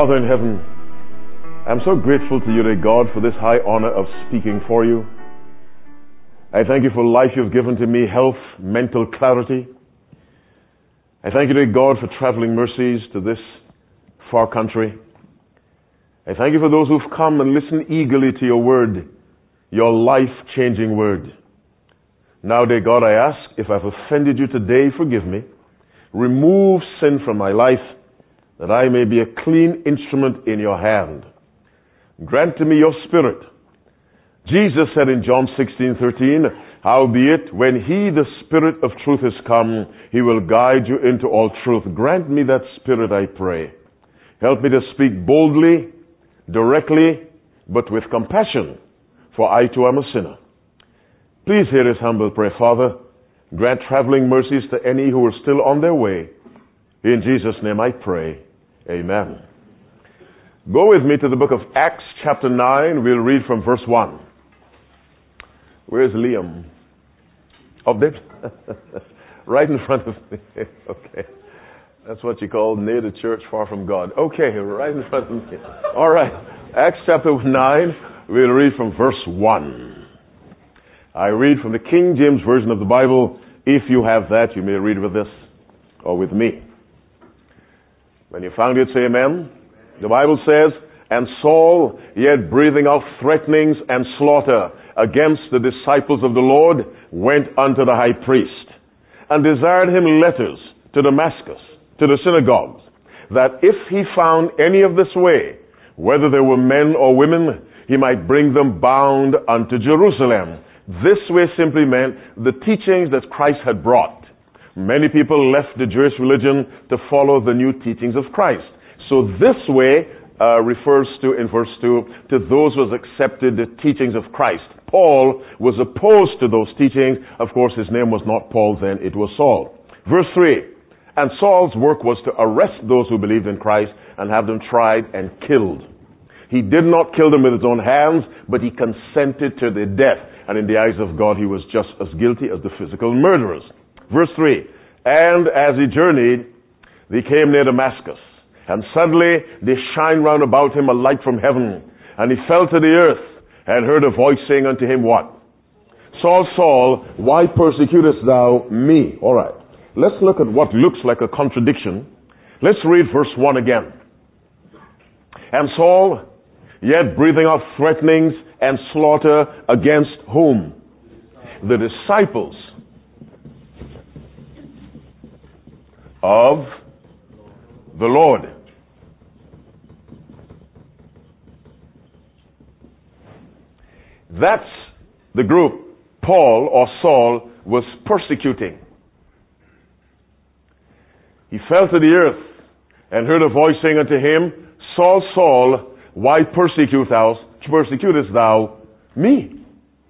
Father in heaven, I'm so grateful to you, dear God, for this high honor of speaking for you. I thank you for life you've given to me, health, mental clarity. I thank you, dear God, for traveling mercies to this far country. I thank you for those who've come and listened eagerly to your word, your life-changing word. Now, dear God, I ask, if I've offended you today, forgive me. Remove sin from my life, that I may be a clean instrument in your hand. Grant to me your spirit. Jesus said in John 16:13, howbeit, when he, the Spirit of truth, is come, he will guide you into all truth. Grant me that spirit, I pray. Help me to speak boldly, directly, but with compassion, for I too am a sinner. Please hear his humble prayer, Father. Grant traveling mercies to any who are still on their way. In Jesus' name I pray. Amen. Go with me to the book of Acts chapter 9. We'll read from verse 1. Where's Liam? Up there? Right in front of me. Okay. That's what you call near the church, far from God. Okay, right in front of me. All right. Acts chapter 9. We'll read from verse 1. I read from the King James Version of the Bible. If you have that, you may read with us or with me. When you found it, say amen. The Bible says, and Saul, yet breathing out threatenings and slaughter against the disciples of the Lord, went unto the high priest, and desired him letters to Damascus, to the synagogues, that if he found any of this way, whether they were men or women, he might bring them bound unto Jerusalem. This way simply meant the teachings that Christ had brought. Many people left the Jewish religion to follow the new teachings of Christ. So this way refers to, in verse 2, to those who have accepted the teachings of Christ. Paul was opposed to those teachings. Of course, his name was not Paul then, it was Saul. Verse 3, and Saul's work was to arrest those who believed in Christ and have them tried and killed. He did not kill them with his own hands, but he consented to their death. And in the eyes of God, he was just as guilty as the physical murderers. Verse 3, and as he journeyed, they came near Damascus. And suddenly there shined round about him a light from heaven. And he fell to the earth and heard a voice saying unto him, what? Saul, Saul, why persecutest thou me? All right. Let's look at what looks like a contradiction. Let's read verse 1 again. And Saul, yet breathing out threatenings and slaughter against whom? The disciples of the Lord. That's the group Paul or Saul was persecuting. He fell to the earth and heard a voice saying unto him, Saul, Saul, why persecutest thou me?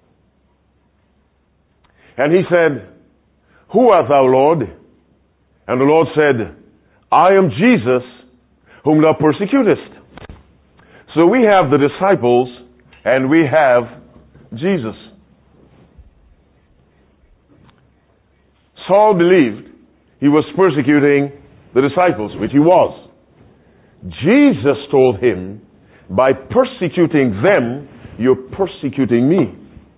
And he said, who art thou, Lord? And the Lord said, I am Jesus, whom thou persecutest. So we have the disciples and we have Jesus. Saul believed he was persecuting the disciples, which he was. Jesus told him, by persecuting them, you're persecuting me.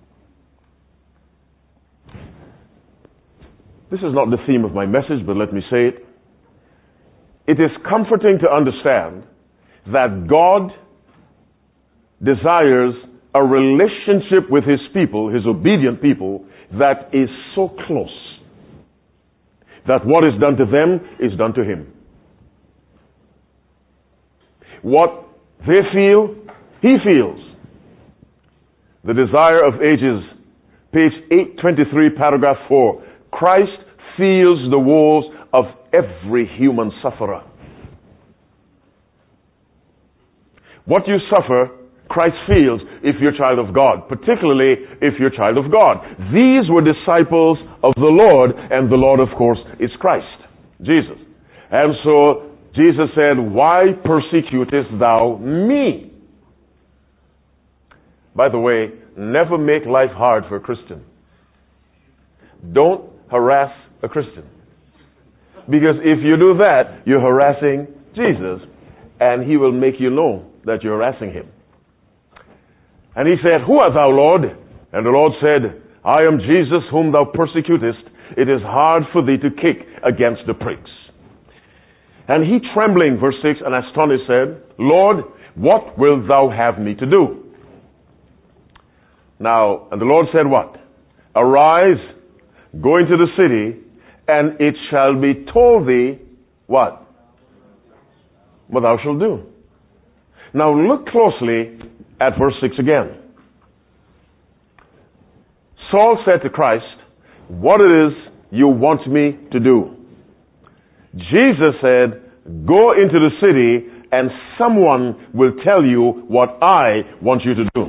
This is not the theme of my message, but let me say it. It is comforting to understand that God desires a relationship with his people, his obedient people, that is so close that what is done to them is done to him. What they feel, he feels. The Desire of Ages, page 823, paragraph 4. Christ feels the woes of every human sufferer. What you suffer, Christ feels if you're a child of God, particularly if you're a child of God. These were disciples of the Lord, and the Lord, of course, is Christ, Jesus. And so Jesus said, why persecutest thou me? By the way, never make life hard for a Christian. Don't harass a Christian. Because if you do that, you're harassing Jesus. and he will make you know that you're harassing him. And he said, Who art thou, Lord? And the Lord said, I am Jesus whom thou persecutest. It is hard for thee to kick against the pricks. And he, trembling, verse 6, and astonished, said, Lord, what wilt thou have me to do? Now, and the Lord said what? Arise, go into the city, and it shall be told thee what? What thou shalt do. Now look closely at verse 6 again. Saul said to Christ, what it is you want me to do? Jesus said, go into the city and someone will tell you what I want you to do.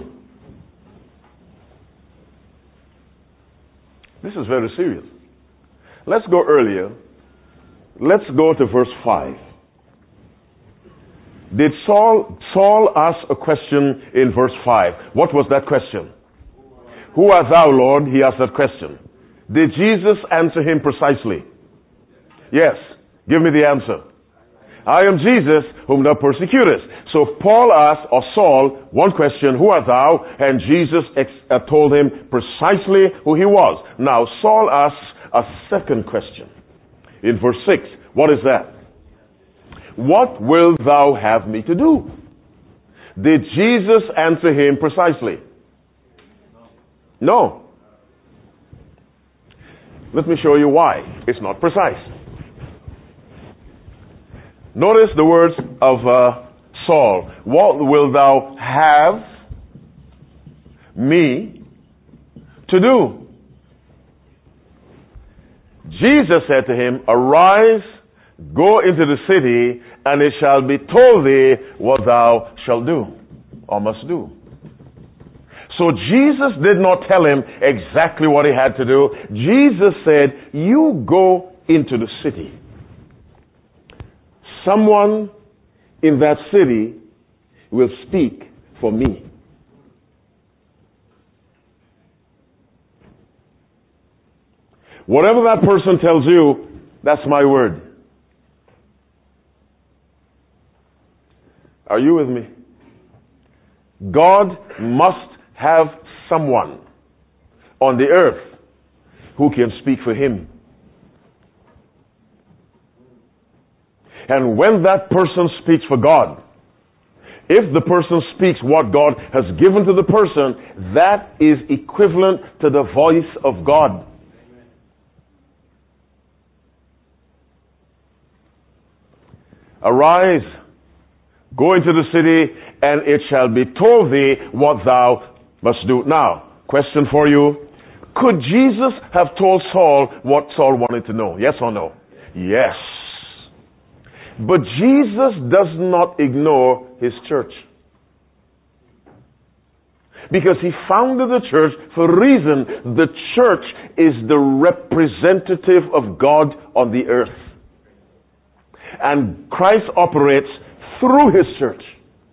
This is very serious. Let's go earlier. Let's go to verse 5. Did Saul ask a question in verse 5? What was that question? Who art thou, Lord? He asked that question. Did Jesus answer him precisely? Yes. Give me the answer. I am Jesus whom thou persecutest. So Paul asked, or Saul, one question, who art thou? And Jesus told him precisely who he was. Now Saul asks a second question. In verse 6, what is that? What wilt thou have me to do? Did Jesus answer him precisely? No. Let me show you why it's not precise. Notice the words of Saul. What wilt thou have me to do? Jesus said to him, arise, go into the city, and it shall be told thee what thou shalt do, or must do. So Jesus did not tell him exactly what he had to do. Jesus said, you go into the city. Someone in that city will speak for me. Whatever that person tells you, that's my word. Are you with me? God must have someone on the earth who can speak for him. And when that person speaks for God, if the person speaks what God has given to the person, that is equivalent to the voice of God. Arise, go into the city, and it shall be told thee what thou must do. Now, question for you. Could Jesus have told Saul what Saul wanted to know? Yes or no? Yes. But Jesus does not ignore his church. Because he founded the church for a reason. The church is the representative of God on the earth. And Christ operates through his church.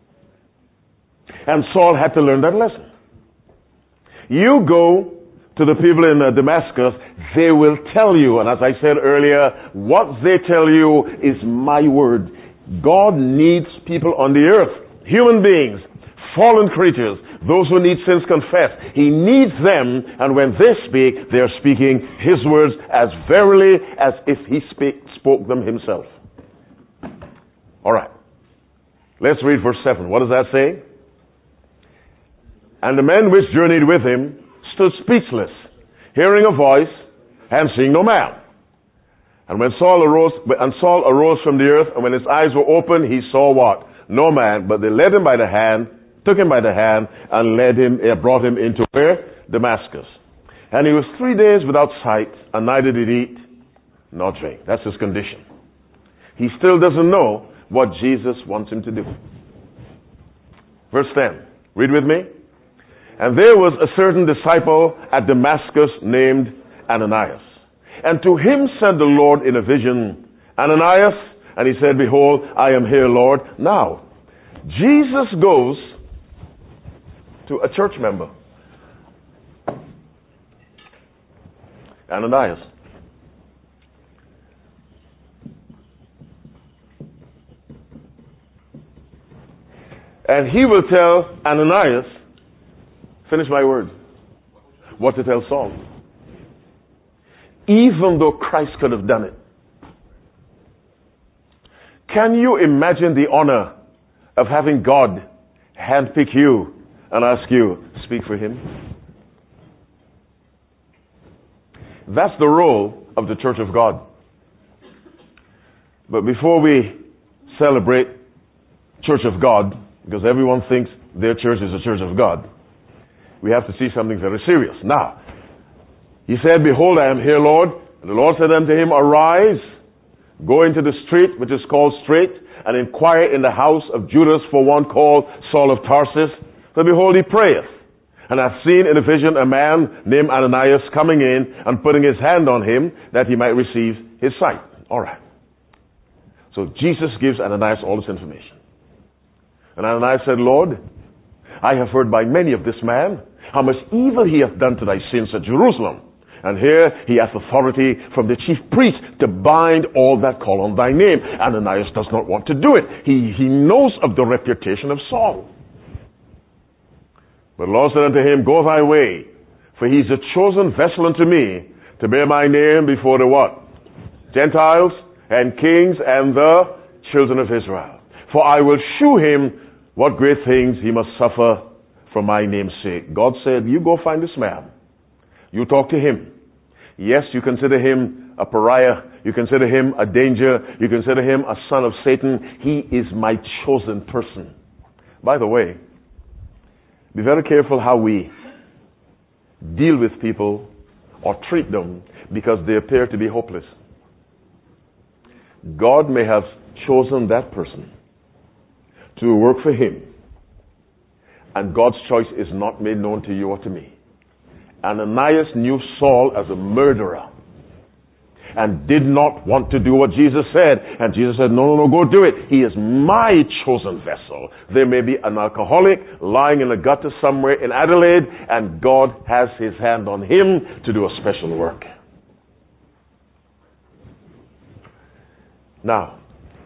And Saul had to learn that lesson. You go to the people in Damascus, they will tell you, and as I said earlier, what they tell you is my word. God needs people on the earth, human beings, fallen creatures, those who need sins confessed. He needs them, and when they speak, they are speaking his words as verily as if he spoke them himself. All right. Let's read verse 7. What does that say? And the men which journeyed with him stood speechless, hearing a voice and seeing no man. And Saul arose from the earth, and when his eyes were opened, he saw what? No man, but they led him by the hand, took him by the hand, and brought him into where? Damascus. And he was 3 days without sight, and neither did he eat nor drink. That's his condition. He still doesn't know what Jesus wants him to do. Verse 10. Read with me. And there was a certain disciple at Damascus named Ananias. And to him said the Lord in a vision, Ananias, and he said, behold, I am here, Lord. Now, Jesus goes to a church member. Ananias. And he will tell Ananias, finish my word, what to tell Saul. Even though Christ could have done it. Can you imagine the honor of having God handpick you and ask you, speak for him? That's the role of the Church of God. But before we celebrate Church of God, because everyone thinks their church is a Church of God, we have to see something very serious. Now, he said, behold, I am here, Lord. And the Lord said unto him, arise, go into the street, which is called Straight, and inquire in the house of Judas for one called Saul of Tarsus. For behold, he prayeth. And I've seen in a vision a man named Ananias coming in and putting his hand on him that he might receive his sight. All right. So Jesus gives Ananias all this information. And Ananias said, Lord, I have heard by many of this man how much evil he hath done to thy saints at Jerusalem. And here he hath authority from the chief priest to bind all that call on thy name. Ananias does not want to do it. He knows of the reputation of Saul. But the Lord said unto him, go thy way, for he is a chosen vessel unto me to bear my name before the what? Gentiles and kings and the children of Israel. For I will shew him what great things he must suffer for my name's sake. God said, you go find this man. You talk to him. Yes, you consider him a pariah. You consider him a danger. You consider him a son of Satan. He is my chosen person. By the way, be very careful how we deal with people or treat them because they appear to be hopeless. God may have chosen that person to work for him, and God's choice is not made known to you or to me. Ananias knew Saul as a murderer and did not want to do what Jesus said. And Jesus said, no, go do it. He is my chosen vessel. There may be an alcoholic lying in a gutter somewhere in Adelaide, and God has his hand on him to do a special work. Now,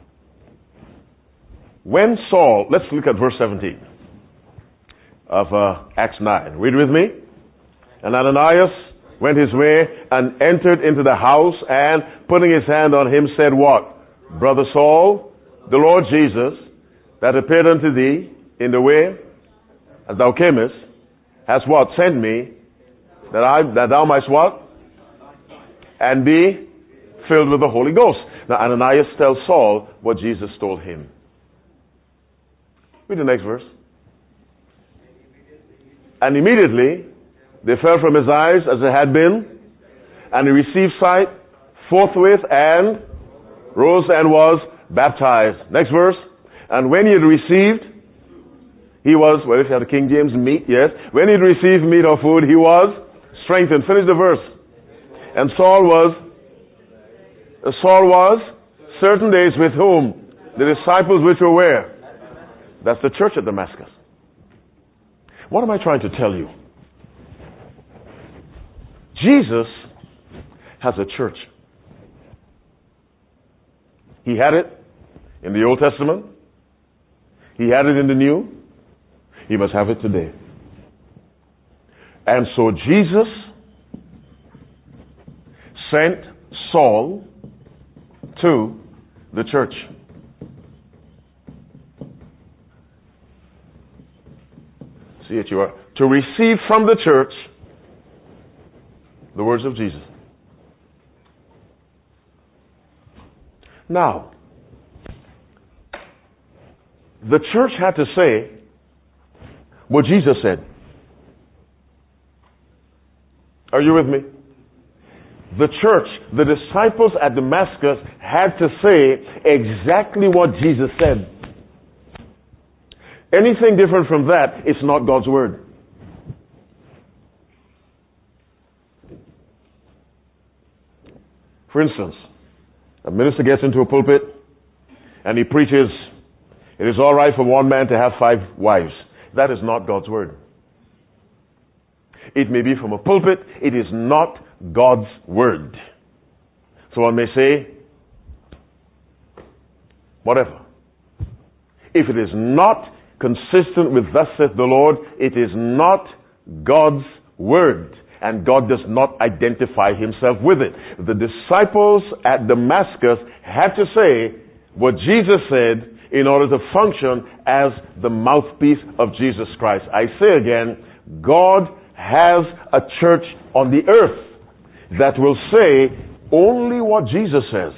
when Saul, let's look at verse 17 of Acts 9. Read with me. And Ananias went his way and entered into the house, and putting his hand on him said, what? Brother Saul, the Lord Jesus, that appeared unto thee in the way as thou camest, has what? Sent me, that thou mightst what? And be filled with the Holy Ghost. Now Ananias tells Saul what Jesus told him. Read the next verse. And immediately they fell from his eyes as it had been, and he received sight forthwith and rose and was baptized. Next verse. And when he had received, he was, well, if you have the King James, meat, yes. When he had received meat or food, he was strengthened. Finish the verse. And Saul was certain days with whom? The disciples which were where? That's the church at Damascus. What am I trying to tell you? Jesus has a church. He had it in the Old Testament. He had it in the New. He must have it today. And so Jesus sent Saul to the church. See it, you are. To receive from the church the words of Jesus. Now, the church had to say what Jesus said. Are you with me? The church, the disciples at Damascus had to say exactly what Jesus said. Anything different from that is not God's word. For instance, a minister gets into a pulpit and he preaches, it is all right for one man to have 5 wives. That is not God's word. It may be from a pulpit, it is not God's word. So one may say, whatever. If it is not consistent with thus saith the Lord, it is not God's word. And God does not identify himself with it. The disciples at Damascus had to say what Jesus said in order to function as the mouthpiece of Jesus Christ. I say again, God has a church on the earth that will say only what Jesus says.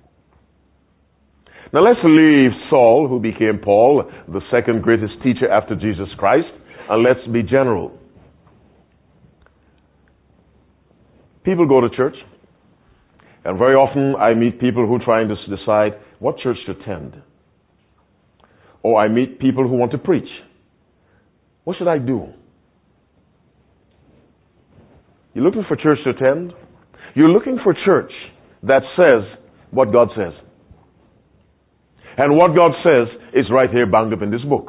Now let's leave Saul, who became Paul, the second greatest teacher after Jesus Christ, and let's be general. People go to church, and very often I meet people who are trying to decide what church to attend. Or I meet people who want to preach. What should I do? You're looking for church to attend? You're looking for church that says what God says. And what God says is right here bound up in this book.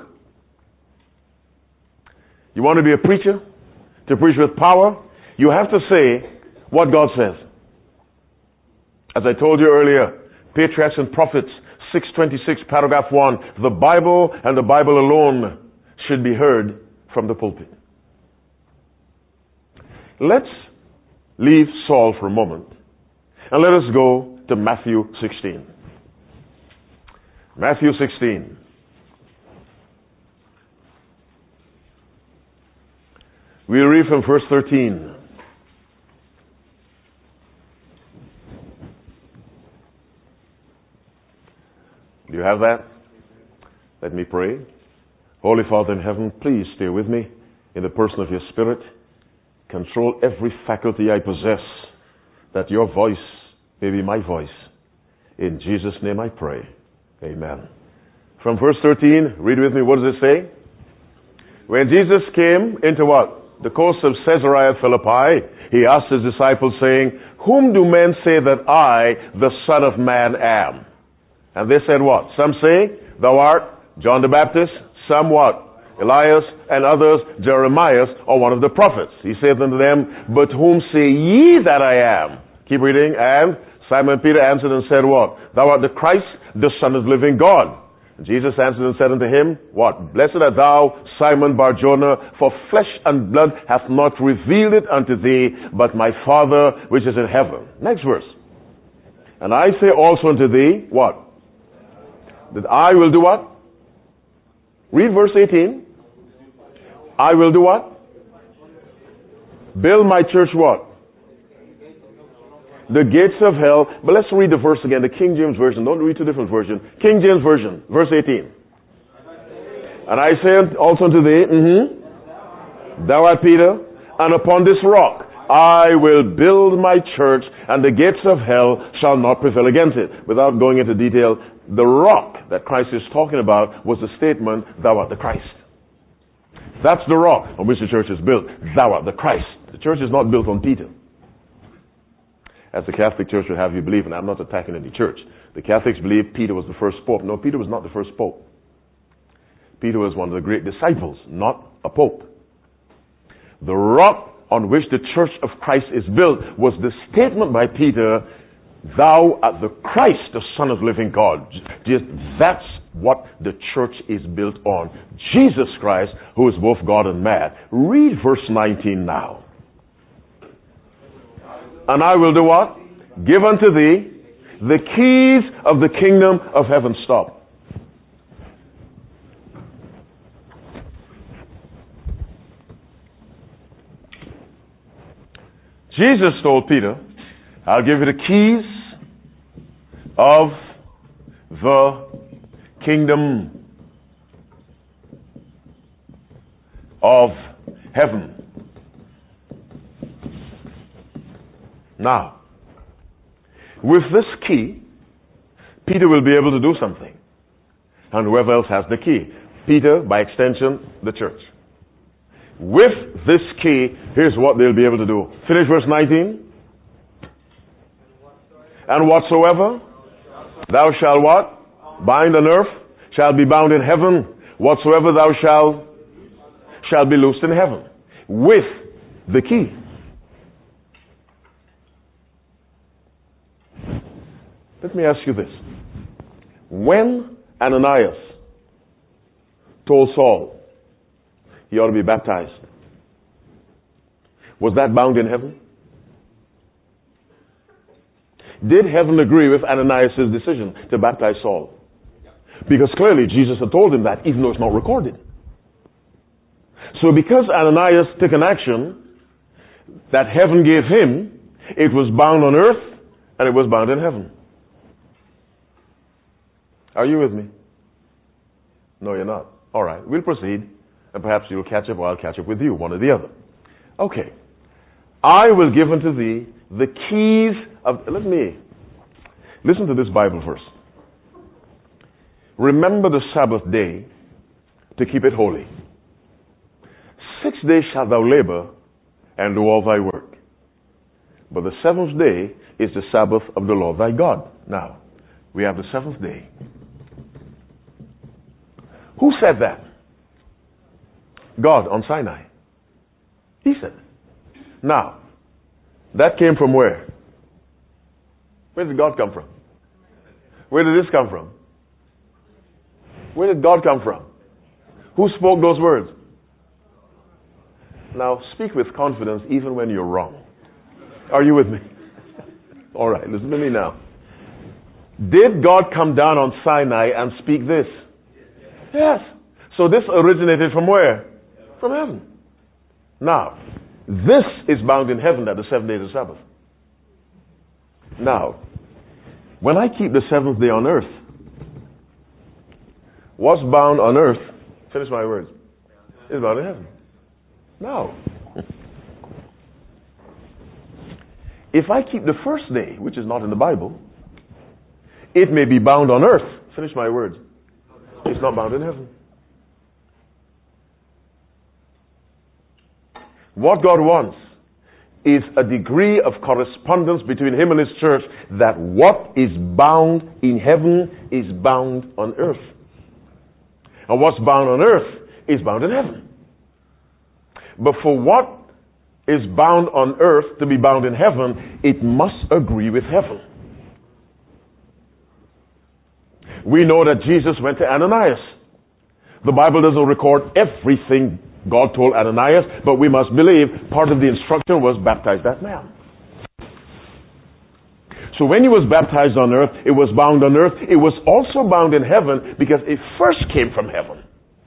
You want to be a preacher? To preach with power? You have to say what God says. As I told you earlier, Patriarchs and Prophets, 626, paragraph 1, the Bible and the Bible alone should be heard from the pulpit. Let's leave Saul for a moment and let us go to Matthew 16. Matthew 16. We read from verse 13. Do you have that? Let me pray. Holy Father in heaven, please stay with me in the person of your Spirit. Control every faculty I possess, that your voice may be my voice. In Jesus' name I pray. Amen. From verse 13, read with me. What does it say? When Jesus came into what? The coast of Caesarea Philippi, he asked his disciples, saying, whom do men say that I, the Son of Man, am? And they said what? Some say, thou art John the Baptist. Some what? Elias, and others Jeremiah, or one of the prophets. He said unto them, but whom say ye that I am? Keep reading. And Simon Peter answered and said what? Thou art the Christ, the Son of the living God. And Jesus answered and said unto him, what? Blessed art thou, Simon Bar-Jonah, for flesh and blood hath not revealed it unto thee, but my Father which is in heaven. Next verse. And I say also unto thee, what? That I will do what? Read verse 18. I will do what? Build my church what? The gates of hell. But let's read the verse again, the King James Version. Don't read two different versions. King James Version, verse 18. And I say also unto thee, thou art Peter, and upon this rock I will build my church, and the gates of hell shall not prevail against it. Without going into detail, the rock that Christ is talking about was the statement, thou art the Christ. That's the rock on which the church is built. Thou art the Christ. The church is not built on Peter, as the Catholic Church would have you believe, and I'm not attacking any church. The Catholics believe Peter was the first pope. No, Peter was not the first pope. Peter was one of the great disciples, not a pope. The rock on which the church of Christ is built was the statement by Peter, thou art the Christ, the Son of the living God. That's what the church is built on. Jesus Christ, who is both God and man. Read verse 19 now. And I will do what? Give unto thee the keys of the kingdom of heaven. Stop. Jesus told Peter, I'll give you the keys of the kingdom of heaven. Now, with this key, Peter will be able to do something. And whoever else has the key? Peter, by extension, the church. With this key, here's what they'll be able to do. Finish verse 19. And whatsoever thou shalt what? Bind on earth shall be bound in heaven. Whatsoever thou shall be loosed in heaven. With the key. Let me ask you this. When Ananias told Saul he ought to be baptized, was that bound in heaven? Did heaven agree with Ananias' decision to baptize Saul? Because clearly Jesus had told him that, even though it's not recorded. So because Ananias took an action that heaven gave him, it was bound on earth and it was bound in heaven. Are you with me? No, you're not. All right, we'll proceed, and perhaps you'll catch up or I'll catch up with you, one or the other. Okay. I will give unto thee the keys of... Listen to this Bible verse. Remember the Sabbath day to keep it holy. 6 days shalt thou labor and do all thy work. But the seventh day is the Sabbath of the Lord thy God. Now, we have the seventh day. Who said that? God on Sinai. He said it. Now, that came from where? Where did God come from? Where did this come from? Where did God come from? Who spoke those words? Now, speak with confidence even when you're wrong. Are you with me? All right, listen to me now. Did God come down on Sinai and speak this? Yes. So this originated from where? From heaven. Now, this is bound in heaven that the 7 days of Sabbath. Now, when I keep the seventh day on earth, what's bound on earth, finish my words, is bound in heaven. Now, if I keep the first day, which is not in the Bible, it may be bound on earth. Finish my words. It's not bound in heaven. What God wants is a degree of correspondence between Him and His church, that what is bound in heaven is bound on earth. And what's bound on earth is bound in heaven. But for what is bound on earth to be bound in heaven, it must agree with heaven. We know that Jesus went to Ananias. The Bible doesn't record everything God told Ananias, but we must believe part of the instruction was baptize that man. So when he was baptized on earth, it was bound on earth. It was also bound in heaven because it first came from heaven.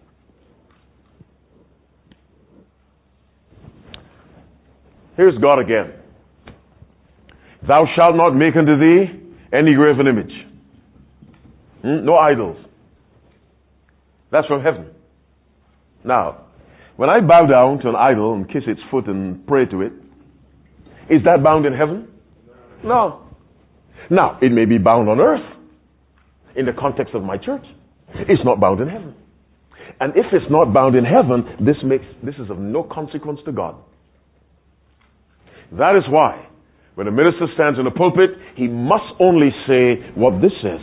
Here's God again. Thou shalt not make unto thee any graven image. No idols. That's from heaven. Now, when I bow down to an idol and kiss its foot and pray to it, is that bound in heaven? No. Now, it may be bound on earth in the context of my church. It's not bound in heaven. And if it's not bound in heaven, this is of no consequence to God. That is why, when a minister stands in a pulpit, he must only say what this says.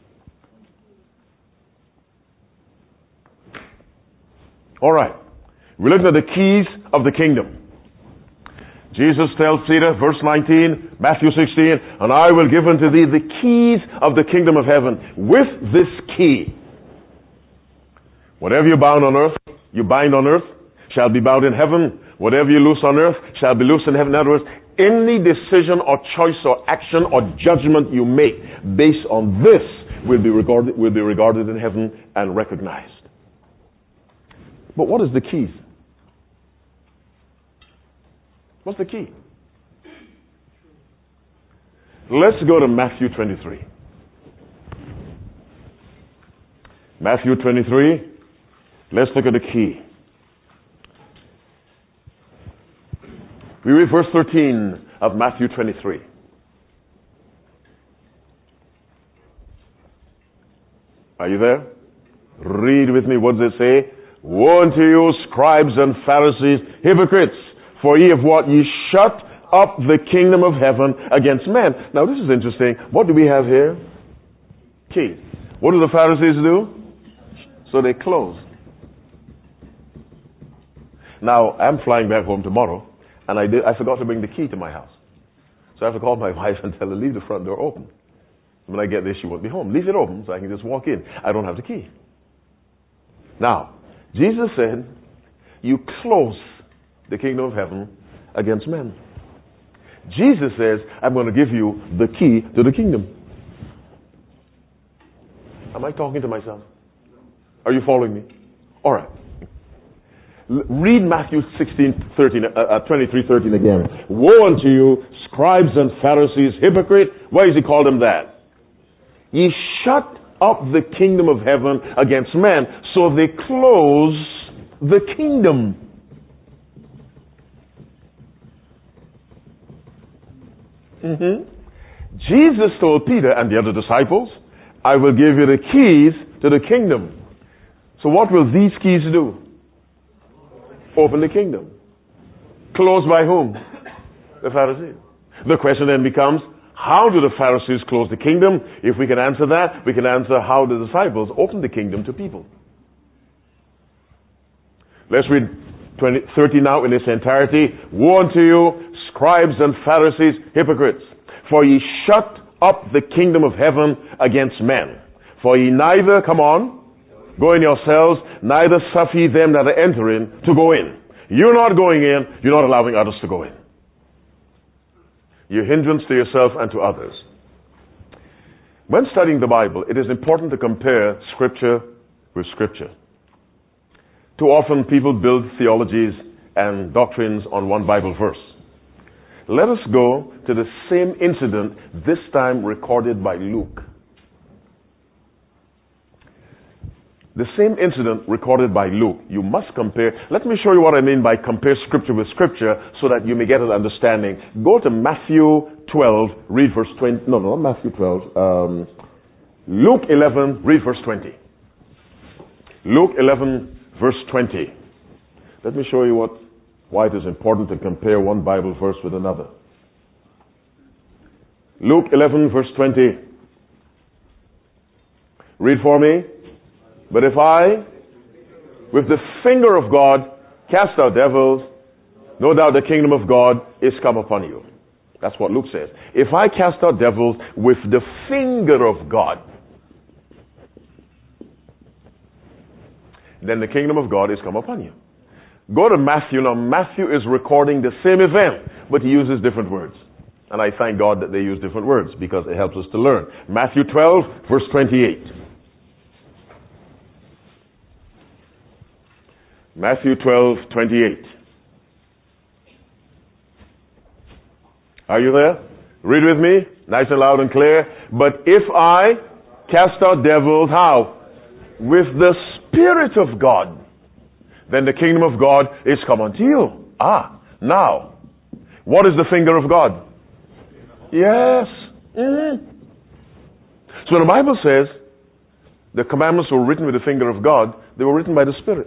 All right. We're looking at the keys of the kingdom. Jesus tells Peter, verse 19, Matthew 16, and I will give unto thee the keys of the kingdom of heaven. With this key, whatever you bound on earth, you bind on earth, shall be bound in heaven. Whatever you loose on earth shall be loosed in heaven. In other words, any decision or choice or action or judgment you make based on this will be regarded in heaven and recognized. But what is the keys? What's the key? Let's go to Matthew 23. Matthew 23. Let's look at the key. We read verse 13 of Matthew 23. Are you there? Read with me. What does it say? Woe unto you, scribes and Pharisees, hypocrites! For ye have what? Ye shut up the kingdom of heaven against men. Now this is interesting. What do we have here? Keys. What do the Pharisees do? So they close. Now, I'm flying back home tomorrow, and I forgot to bring the key to my house. So I have to call my wife and tell her, leave the front door open. When I get there, she won't be home. Leave it open so I can just walk in. I don't have the key. Now, Jesus said, you close the kingdom of heaven against men. Jesus says, I'm going to give you the key to the kingdom. Am I talking to myself? Are you following me? All right. Read Matthew 23:13 again. Woe unto you, scribes and Pharisees, hypocrite. Why does he call them that? Ye shut up the kingdom of heaven against men, so they close the kingdom. Jesus told Peter and the other disciples, I will give you the keys to the kingdom. So what will these keys do? Open the kingdom. Closed by whom? The Pharisees. The question then becomes, how do the Pharisees close the kingdom? If we can answer that, we can answer how the disciples open the kingdom to people. Let's read 30 now in its entirety. Woe unto you, scribes and Pharisees, hypocrites, for ye shut up the kingdom of heaven against men. For ye neither, come on, go in yourselves, neither suffer ye them that enter in to go in. You're not going in, you're not allowing others to go in. You're hindrance to yourself and to others. When studying the Bible, it is important to compare Scripture with Scripture. Too often people build theologies and doctrines on one Bible verse. Let us go to the same incident, this time recorded by Luke. The same incident recorded by Luke. You must compare. Let me show you what I mean by compare Scripture with Scripture so that you may get an understanding. Go to Matthew 12, read verse 20. No, not Matthew 12. Luke 11, read verse 20. Luke 11, verse 20. Let me show you why it is important to compare one Bible verse with another. Luke 11, verse 20. Read for me. But if I, with the finger of God, cast out devils, no doubt the kingdom of God is come upon you. That's what Luke says. If I cast out devils with the finger of God, then the kingdom of God is come upon you. Go to Matthew. Now, Matthew is recording the same event, but he uses different words. And I thank God that they use different words because it helps us to learn. Matthew 12, verse 28. Matthew 12, 28. Are you there? Read with me, nice and loud and clear. But if I cast out devils, how? With the Spirit of God, then the kingdom of God is come unto you. Now, what is the finger of God? Yes. So the Bible says the commandments were written with the finger of God. They were written by the Spirit.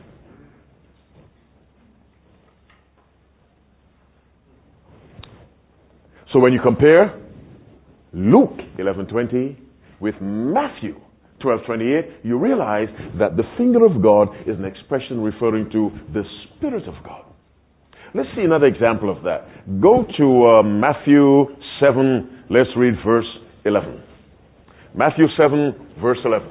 So when you compare Luke 11:20 with Matthew 12:28, you realize that the finger of God is an expression referring to the Spirit of God. Let's see another example of that. Go to Matthew 7, let's read verse 11. Matthew 7, verse 11.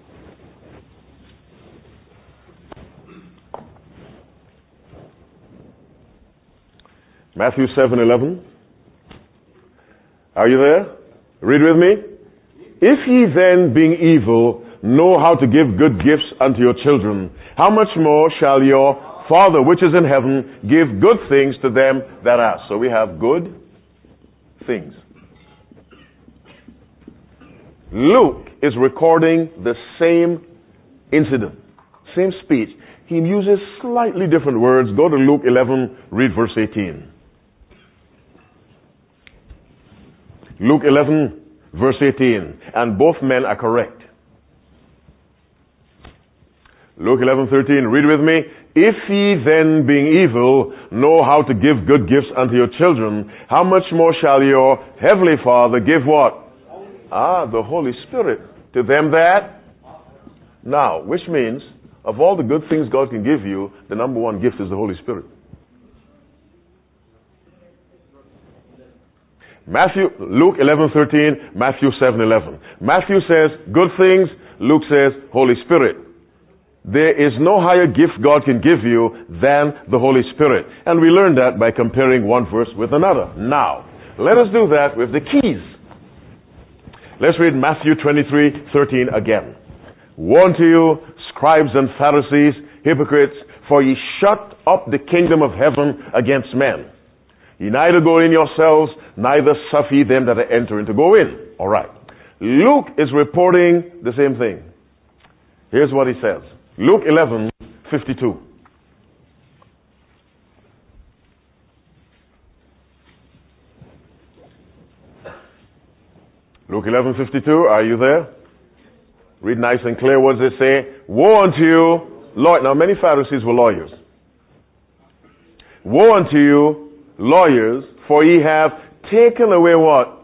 Matthew 7:11. Are you there? Read with me. If ye then, being evil, know how to give good gifts unto your children, how much more shall your Father which is in heaven give good things to them that ask? So we have good things. Luke is recording the same incident, same speech. He uses slightly different words. Go to Luke 11, read verse 18. Luke 11, verse 18. And both men are correct. Luke 11:13. Read with me. If ye then, being evil, know how to give good gifts unto your children, how much more shall your heavenly Father give what? The Holy Spirit to them that? Now, which means, of all the good things God can give you, the number one gift is the Holy Spirit. Luke 11:13, Matthew 7:11. Matthew says good things, Luke says Holy Spirit. There is no higher gift God can give you than the Holy Spirit. And we learn that by comparing one verse with another. Now, let us do that with the keys. Let's read Matthew 23:13 again. Woe unto you, scribes and Pharisees, hypocrites, for ye shut up the kingdom of heaven against men. Ye neither go in yourselves, neither suffer ye them that enter in to go in. All right. Luke is reporting the same thing. Here's what he says. Luke 11:52. Luke 11:52. Are you there? Read nice and clear. What does it say? Woe unto you, Lord. Now, many Pharisees were lawyers. Woe unto you, lawyers, for ye have taken away what?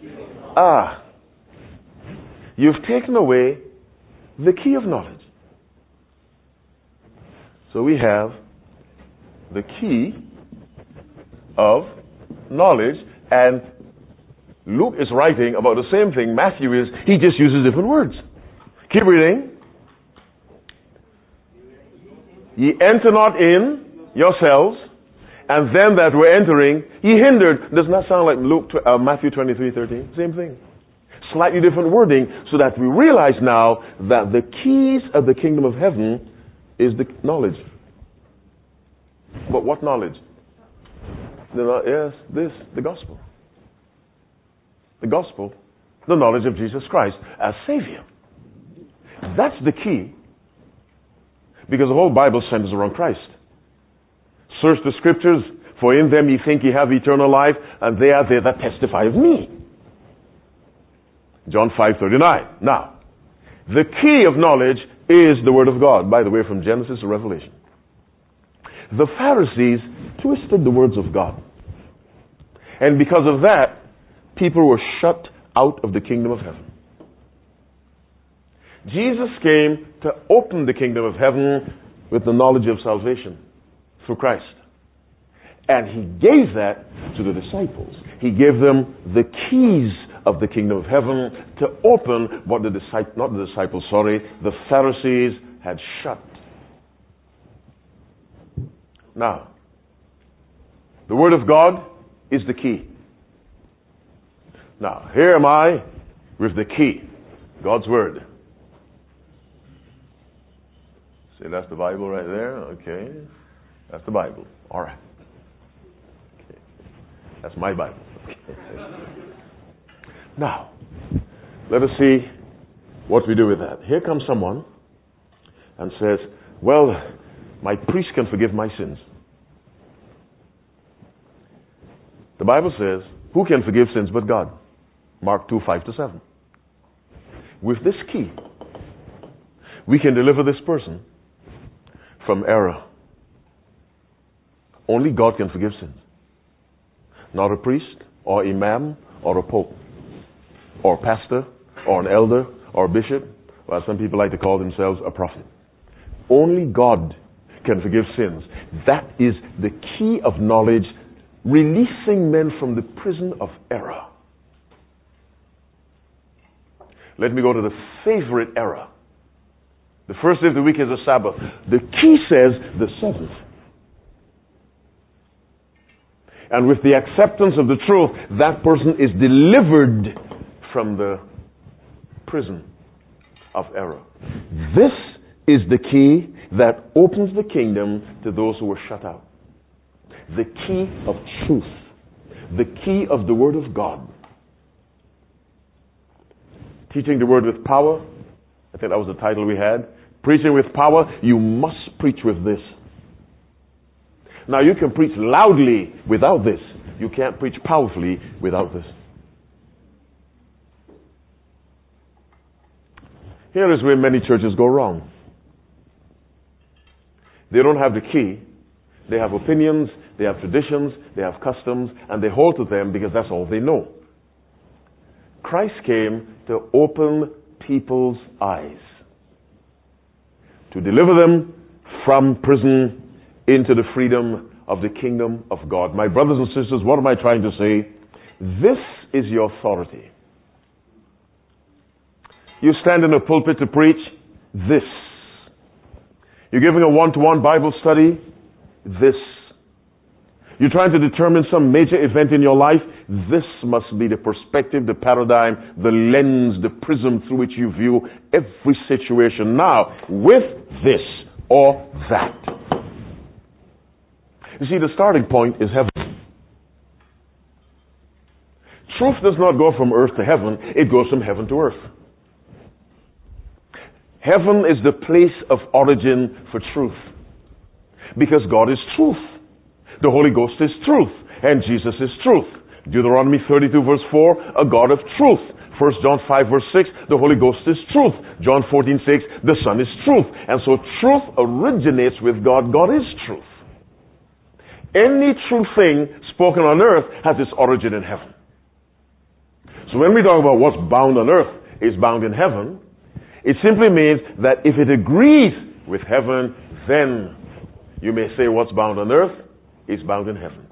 You've taken away the key of knowledge. So we have the key of knowledge, and Luke is writing about the same thing Matthew is. He just uses different words. Keep reading. Ye enter not in yourselves, and them that were entering, ye hindered. Does not sound like Matthew 23:13? Same thing. Slightly different wording, so that we realize now that the keys of the kingdom of heaven is the knowledge. But what knowledge? The gospel. The gospel, the knowledge of Jesus Christ as Savior. That's the key. Because the whole Bible centers around Christ. Search the scriptures, for in them ye think ye have eternal life, and they are there that testify of me. John 5:39. Now, the key of knowledge is the Word of God, by the way, from Genesis to Revelation. The Pharisees twisted the words of God. And because of that, people were shut out of the kingdom of heaven. Jesus came to open the kingdom of heaven with the knowledge of salvation through Christ. And he gave that to the disciples. He gave them the keys of the kingdom of heaven to open what the Pharisees had shut. Now, the Word of God is the key. Now, here am I with the key, God's Word. See, that's the Bible right there. Okay. That's the Bible. All right. Okay. That's my Bible. Okay. Now, let us see what we do with that. Here comes someone and says, well, my priest can forgive my sins. The Bible says, who can forgive sins but God? Mark 2:5-7. With this key, we can deliver this person from error. Only God can forgive sins. Not a priest, or imam, or a pope, or pastor, or an elder, or a bishop, or some people like to call themselves a prophet. Only God can forgive sins. That is the key of knowledge, releasing men from the prison of error. Let me go to the favorite error. The first day of the week is a Sabbath. The key says the seventh. And with the acceptance of the truth, that person is delivered from the prison of error. This is the key that opens the kingdom to those who were shut out. The key of truth. The key of the Word of God. Teaching the Word with power. I think that was the title we had. Preaching with power. You must preach with this. Now you can preach loudly without this. You can't preach powerfully without this. Here is where many churches go wrong. They don't have the key. They have opinions, they have traditions, they have customs, and they hold to them because that's all they know. Christ came to open people's eyes, to deliver them from prison into the freedom of the kingdom of God. My brothers and sisters, what am I trying to say? This is your authority. You stand in a pulpit to preach this. You're giving a one-to-one Bible study, this. You're trying to determine some major event in your life, this must be the perspective, the paradigm, the lens, the prism through which you view every situation. Now, with this or that. You see, the starting point is heaven. Truth does not go from earth to heaven, it goes from heaven to earth. Heaven is the place of origin for truth. Because God is truth. The Holy Ghost is truth. And Jesus is truth. Deuteronomy 32 verse 4, a God of truth. 1 John 5 verse 6, the Holy Ghost is truth. John 14:6, the Son is truth. And so truth originates with God. God is truth. Any true thing spoken on earth has its origin in heaven. So when we talk about what's bound on earth is bound in heaven, it simply means that if it agrees with heaven, then you may say what's bound on earth is bound in heaven.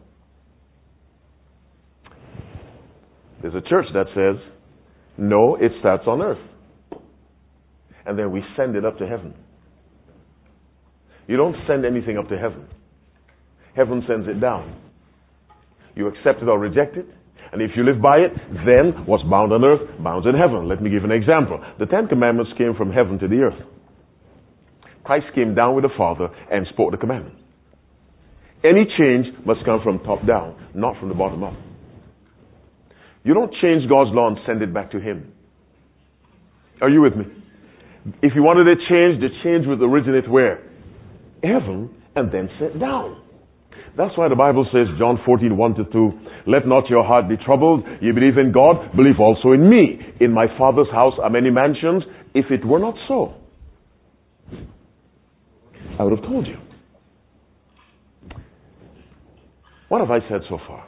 There's a church that says, no, it starts on earth. And then we send it up to heaven. You don't send anything up to heaven. Heaven sends it down. You accept it or reject it. And if you live by it, then what's bound on earth, bound in heaven. Let me give an example. The Ten Commandments came from heaven to the earth. Christ came down with the Father and spoke the commandments. Any change must come from top down, not from the bottom up. You don't change God's law and send it back to Him. Are you with me? If you wanted a change, the change would originate where? Heaven, and then sent down. That's why the Bible says, John 14:1-2, let not your heart be troubled. You believe in God, believe also in me. In my Father's house are many mansions. If it were not so, I would have told you. What have I said so far?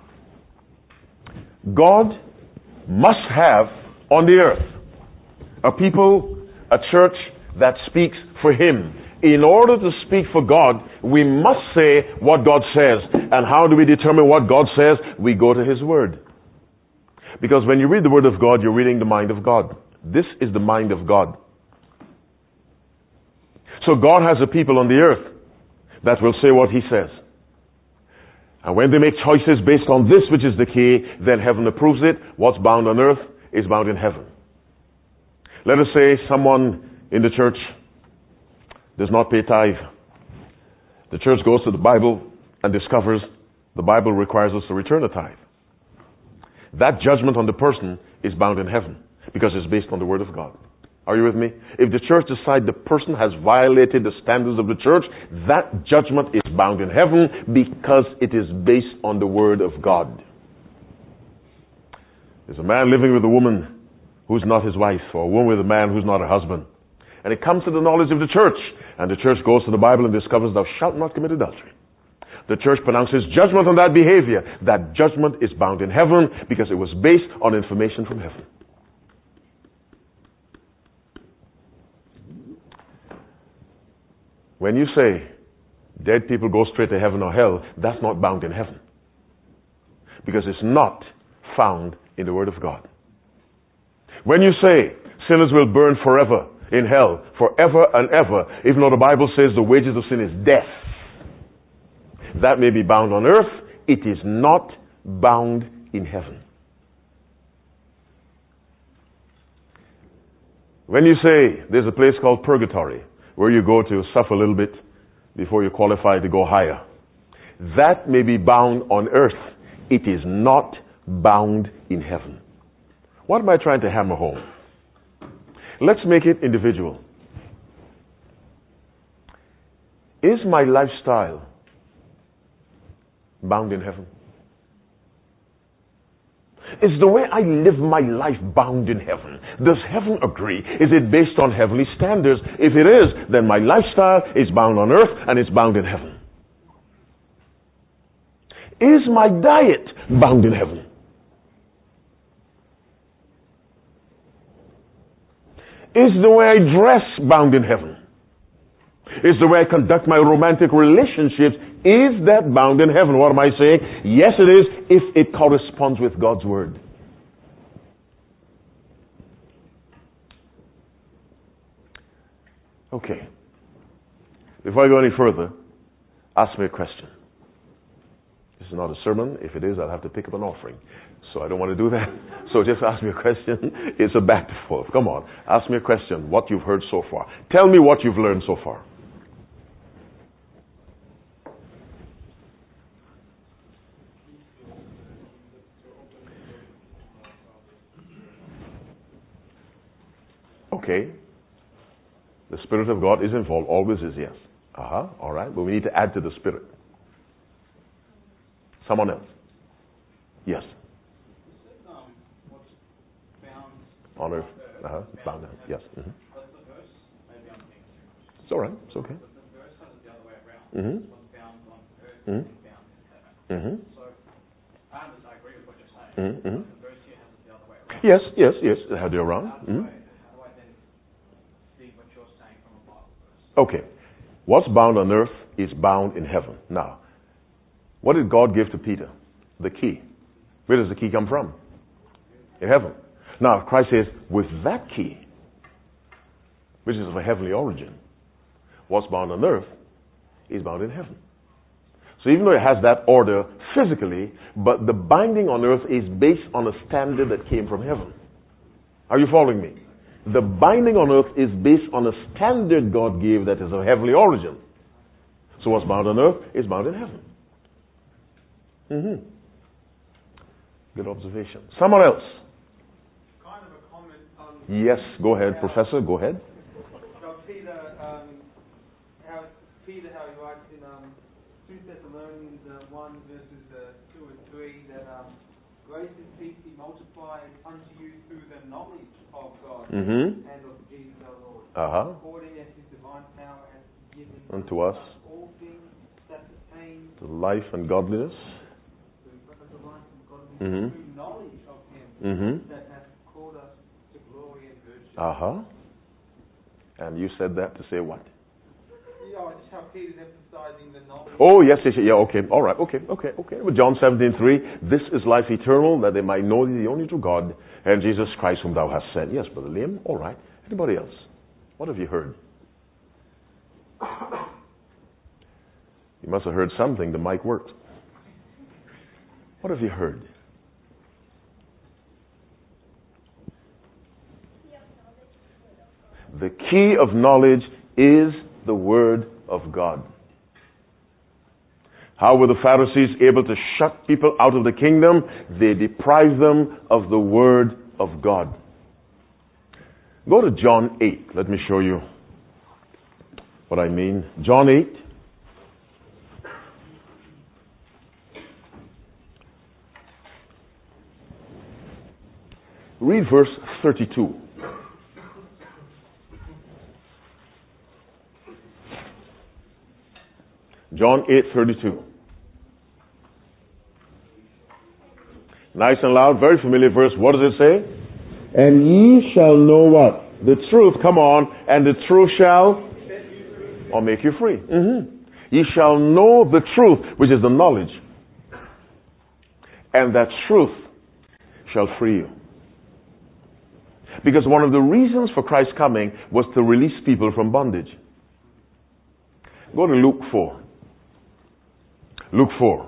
God must have on the earth a people, a church that speaks for Him. In order to speak for God, we must say what God says. And how do we determine what God says? We go to His Word. Because when you read the Word of God, you're reading the mind of God. This is the mind of God. So God has a people on the earth that will say what He says. And when they make choices based on this, which is the key, then heaven approves it. What's bound on earth is bound in heaven. Let us say someone in the church does not pay tithe. The church goes to the Bible and discovers the Bible requires us to return a tithe. That judgment on the person is bound in heaven because it's based on the Word of God. Are you with me? If the church decides the person has violated the standards of the church, that judgment is bound in heaven because it is based on the Word of God. There's a man living with a woman who's not his wife, or a woman with a man who's not her husband. And it comes to the knowledge of the church. And the church goes to the Bible and discovers thou shalt not commit adultery. The church pronounces judgment on that behavior. That judgment is bound in heaven because it was based on information from heaven. When you say dead people go straight to heaven or hell, that's not bound in heaven. Because it's not found in the Word of God. When you say sinners will burn forever in hell, forever and ever, even though the Bible says the wages of sin is death, that may be bound on earth, it is not bound in heaven. When you say there's a place called purgatory, where you go to suffer a little bit before you qualify to go higher, that may be bound on earth. It is not bound in heaven. What am I trying to hammer home? Let's make it individual. Is my lifestyle bound in heaven? Is the way I live my life bound in heaven? Does heaven agree? Is it based on heavenly standards? If it is, then my lifestyle is bound on earth and it's bound in heaven. Is my diet bound in heaven? Is the way I dress bound in heaven? Is the way I conduct my romantic relationships, is that bound in heaven? What am I saying? Yes, it is, if it corresponds with God's Word. Okay. Before I go any further, ask me a question. This is not a sermon. If it is, I'll have to pick up an offering. So I don't want to do that. So just ask me a question. It's a back to forth. Come on. Ask me a question. What you've heard so far. Tell me what you've learned so far. Okay. The Spirit of God is involved. Always is, yes. All right. But we need to add to the Spirit. Someone else. Yes. What's bound On earth. Bound. Yes. Mm-hmm. But the verse, maybe I'm being too much. It's all right. It's okay. But the verse has it the other way around. Mm-hmm. What's bound on earth Mm-hmm. is bound in heaven. Mm-hmm. So I agree with what you're saying. Mm-hmm. But the verse here has it the other way around. Yes. How do you run? How do I then see what you're saying from a Bible verse? Okay. What's bound on earth is bound in heaven. Now, what did God give to Peter? The key. Where does the key come from? In heaven. Now, Christ says, with that key, which is of a heavenly origin, what's bound on earth is bound in heaven. So even though it has that order physically, but the binding on earth is based on a standard that came from heaven. Are you following me? The binding on earth is based on a standard God gave that is of heavenly origin. So what's bound on earth is bound in heaven. Mm-hmm. Good observation. Someone else. Kind of a comment on... Yes, go ahead, Professor, go ahead. How he writes in 2 Thessalonians 1 verses 2 and 3 that grace and peace be multiplied unto you through the knowledge of God and of Jesus our Lord, according as his divine power has given unto us all things that pertain to life and godliness. Through knowledge of him that hath called us to glory and virtue. And you said that to say what? Just how Peter's emphasizing the knowledge. Oh, yes, yeah, okay, all right, okay. With John 17:3, this is life eternal, that they might know thee, the only true God, and Jesus Christ whom thou hast sent. Yes, Brother Liam, all right. Anybody else? What have you heard? You must have heard something. The mic worked. What have you heard? The key of knowledge is the Word of God. How were the Pharisees able to shut people out of the kingdom? They deprived them of the Word of God. Go to John 8. Let me show you what I mean. John 8. Read verse 32. John 8:32. Nice and loud, very familiar verse. What does it say? And ye shall know what? The truth, come on, and the truth shall or make you free. Ye shall know the truth, which is the knowledge. And that truth shall free you. Because one of the reasons for Christ's coming was to release people from bondage. Go to Luke 4. Luke 4.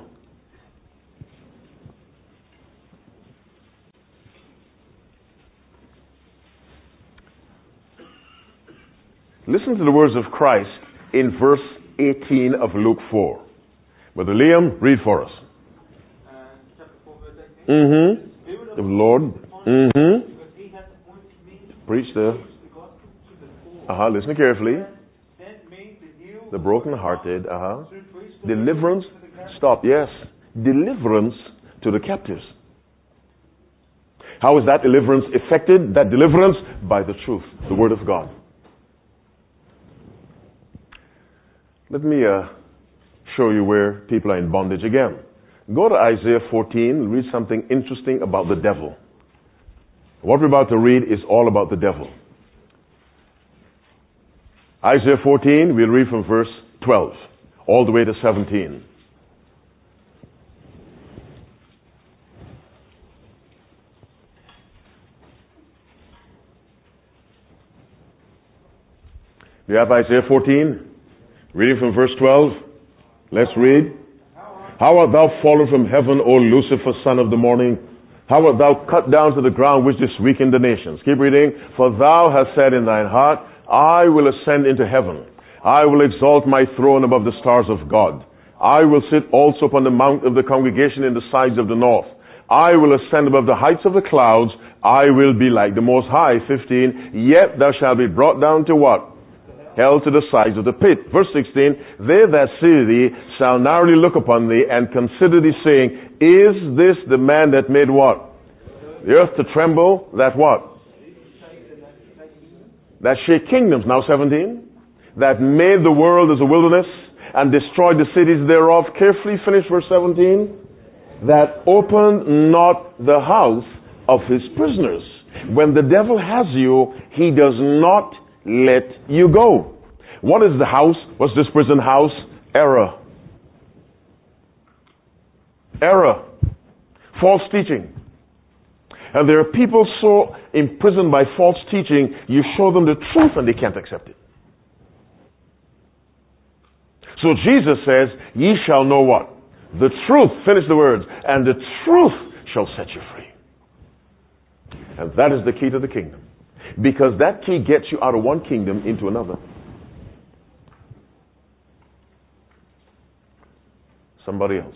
Listen to the words of Christ in verse 18 of Luke 4. Brother Liam, read for us. Chapter 4, verse 18. The Spirit of The Lord. because he hath appointed me to Preach the. the gospel to the poor. Listen carefully. Sent me to heal The brokenhearted. to preach the Deliverance. to the captives. Stop. Yes. Deliverance to the captives. How is that deliverance effected? That deliverance by the truth, the Word of God. Let me show you where people are in bondage again. Go to Isaiah 14, read something interesting about the devil. What we're about to read is all about the devil. Isaiah 14, we'll read from verse 12, all the way to 17. Do you have Isaiah 14? Reading from verse 12. Let's read. How art thou fallen from heaven, O Lucifer, son of the morning? How art thou cut down to the ground, which didst weaken the nations? Keep reading. For thou hast said in thine heart, I will ascend into heaven. I will exalt my throne above the stars of God. I will sit also upon the mount of the congregation in the sides of the north. I will ascend above the heights of the clouds. I will be like the Most High. 15. Yet thou shalt be brought down to what? Hell, to the sides of the pit. Verse 16. They that see thee shall narrowly look upon thee and consider thee, saying, Is this the man that made what? The earth to tremble, that what? That shake kingdoms. Now 17. That made the world as a wilderness and destroyed the cities thereof. Carefully finish verse 17. That opened not the house of his prisoners. When the devil has you, he does not let you go. What is the house? What's this prison house? Error. Error. False teaching. And there are people so imprisoned by false teaching, you show them the truth and they can't accept it. So Jesus says, ye shall know what? The truth. Finish the words. And the truth shall set you free. And that is the key to the kingdom. Because that key gets you out of one kingdom into another. Somebody else.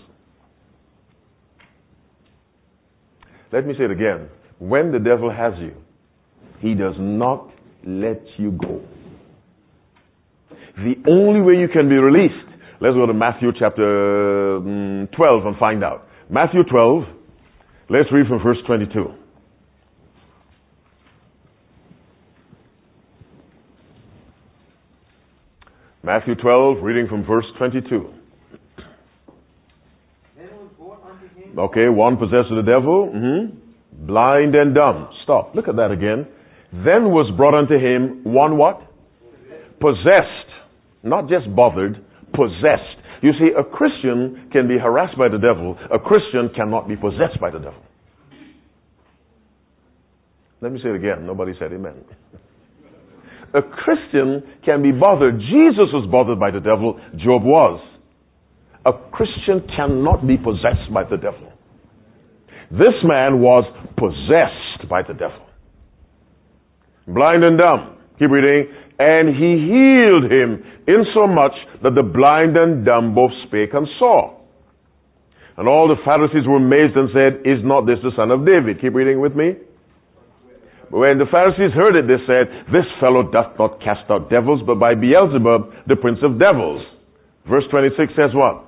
Let me say it again. When the devil has you, he does not let you go. The only way you can be released, let's go to Matthew chapter 12 and find out. Matthew 12, let's read from verse 22. Matthew 12, reading from verse 22. Okay, one possessed of the devil, blind and dumb. Stop. Look at that again. Then was brought unto him one what? Possessed. Not just bothered, possessed. You see, a Christian can be harassed by the devil. A Christian cannot be possessed by the devil. Let me say it again. Nobody said amen. A Christian can be bothered. Jesus was bothered by the devil. Job was. A Christian cannot be possessed by the devil. This man was possessed by the devil. Blind and dumb. Keep reading. And he healed him insomuch that the blind and dumb both spake and saw. And all the Pharisees were amazed and said, Is not this the son of David? Keep reading with me. But when the Pharisees heard it, they said, This fellow doth not cast out devils, but by Beelzebub, the prince of devils. Verse 26 says what?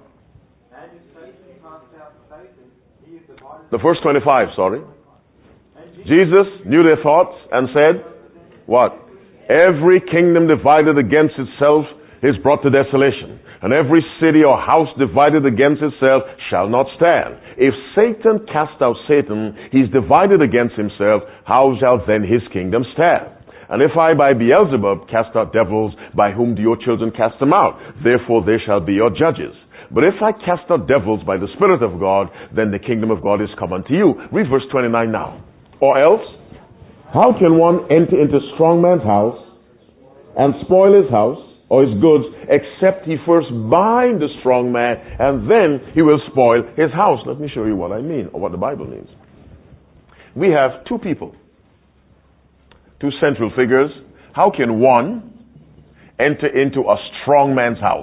The verse 25, sorry. Jesus knew their thoughts and said, what? Every kingdom divided against itself is brought to desolation, and every city or house divided against itself shall not stand. If Satan cast out Satan, he's divided against himself. How shall then his kingdom stand? And if I by Beelzebub cast out devils, by whom do your children cast them out? Therefore they shall be your judges. But if I cast out devils by the Spirit of God, then the kingdom of God is come unto you. Read verse 29 now. Or else, how can one enter into a strong man's house and spoil his house or his goods, except he first bind the strong man, and then he will spoil his house? Let me show you what I mean, or what the Bible means. We have two people, two central figures. How can one enter into a strong man's house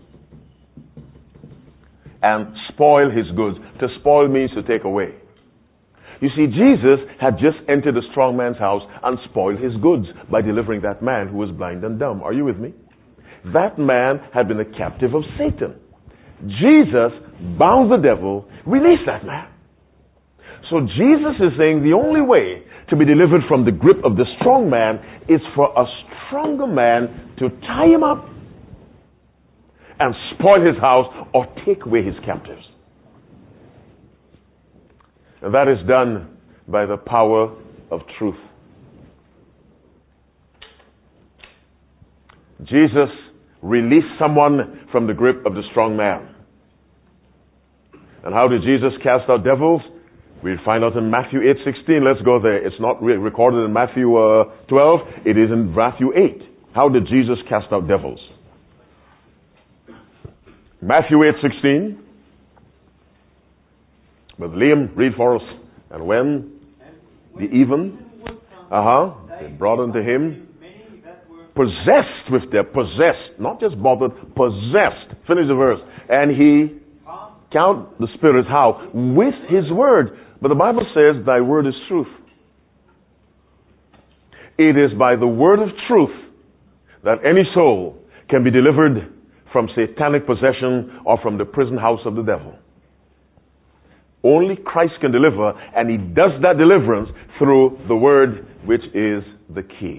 and spoil his goods? To spoil means to take away. You see, Jesus had just entered a strong man's house and spoiled his goods by delivering that man who was blind and dumb. Are you with me? That man had been a captive of Satan. Jesus bound the devil, released that man. So Jesus is saying the only way to be delivered from the grip of the strong man is for a stronger man to tie him up and spoil his house or take away his captives. And that is done by the power of truth. Jesus released someone from the grip of the strong man. And how did Jesus cast out devils? We'll find out in Matthew 8:16. Let's go there. It's not recorded in Matthew 12. It is in Matthew 8. How did Jesus cast out devils? Matthew 8:16. But Liam, read for us. And when the even, they brought unto him, possessed with their, possessed, not just bothered, possessed. Finish the verse. And he count the spirits how? With his word. But the Bible says, thy word is truth. It is by the word of truth that any soul can be delivered from satanic possession or from the prison house of the devil. Only Christ can deliver, and he does that deliverance through the word, which is the key.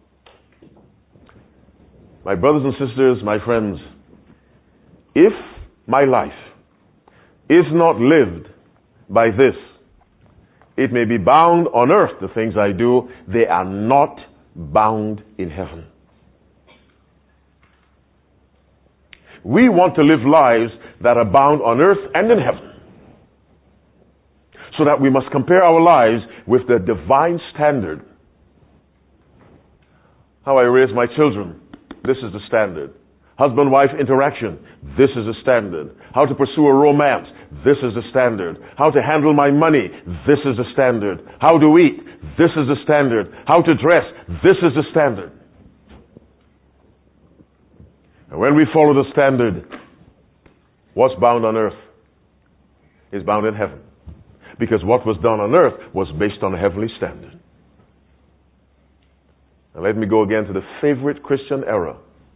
My brothers and sisters, my friends, if my life is not lived by this, it may be bound on earth, the things I do, they are not bound in heaven. We want to live lives that are bound on earth and in heaven. So that we must compare our lives with the divine standard. How I raise my children, this is the standard. Husband-wife interaction, this is the standard. How to pursue a romance, this is the standard. How to handle my money, this is the standard. How to eat, this is the standard. How to dress, this is the standard. And when we follow the standard, what's bound on earth is bound in heaven. Because what was done on earth was based on a heavenly standard. Now let me go again to the favorite Christian error.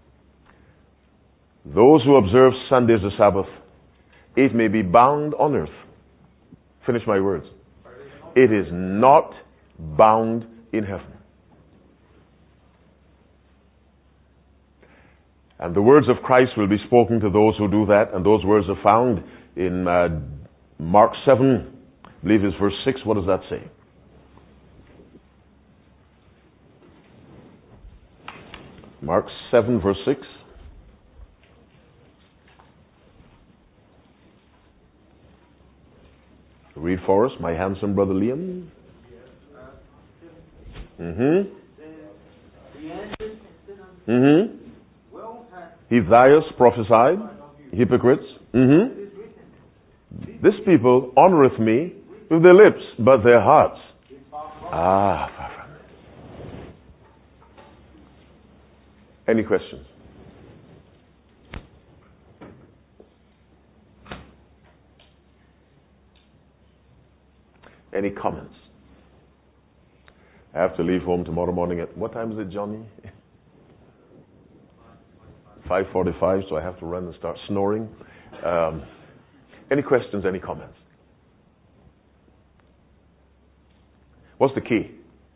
Those who observe Sunday as the Sabbath, it may be bound on earth. Finish my words. It is not bound in heaven. And the words of Christ will be spoken to those who do that, and those words are found in Mark 7, I believe it's verse 6. What does that say? Mark 7, verse 6. Read for us, my handsome brother Liam. Esaias prophesied, hypocrites. This people honoreth me with their lips, but their hearts. Far from me. Any questions? Any comments? I have to leave home tomorrow morning at, what time is it, Johnny? 5:45, so I have to run and start snoring. Any questions, any comments? What's the key?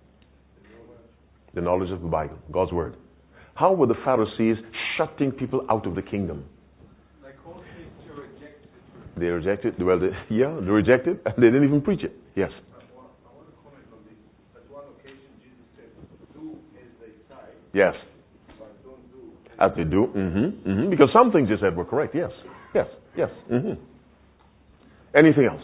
The knowledge of the Bible, God's Word. How were the Pharisees shutting people out of the kingdom? They caused you to reject it. They rejected, well, they rejected, and they didn't even preach it. Yes. I want to comment on this. At one occasion, Jesus said, do as they say, Yes. but don't do As they do. Because some things you said were correct. Yes. Anything else?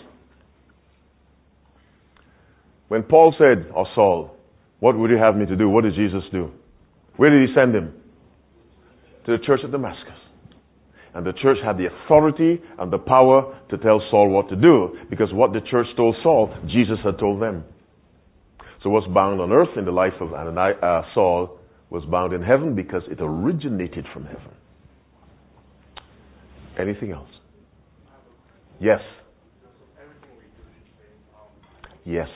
When Paul said, or Saul, what would you have me to do? What did Jesus do? Where did he send him? To the church at Damascus. And the church had the authority and the power to tell Saul what to do, because what the church told Saul, Jesus had told them. So what's bound on earth in the life of Saul was bound in heaven because it originated from heaven. Anything else? Yes. Yes.